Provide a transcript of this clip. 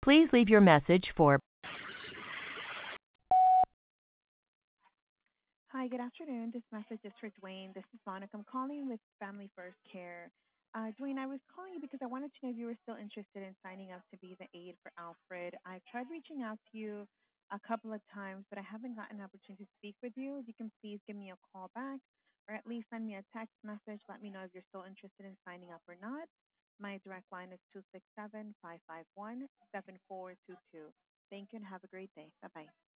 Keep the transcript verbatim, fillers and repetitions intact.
Please leave your message for Hi, good afternoon. This message is for Dwayne. This is Monica. I'm calling with Family First Care. Uh, Dwayne, I was calling you because I wanted to know if you were still interested in signing up to be the aide for Alfred. I've tried reaching out to you a couple of times, but I haven't gotten an opportunity to speak with you. If you can please give me a call back or at least send me a text message. Let me know if you're still interested in signing up or not. My direct line is two six seven, five five one, seven four two two. Thank you and have a great day. Bye bye.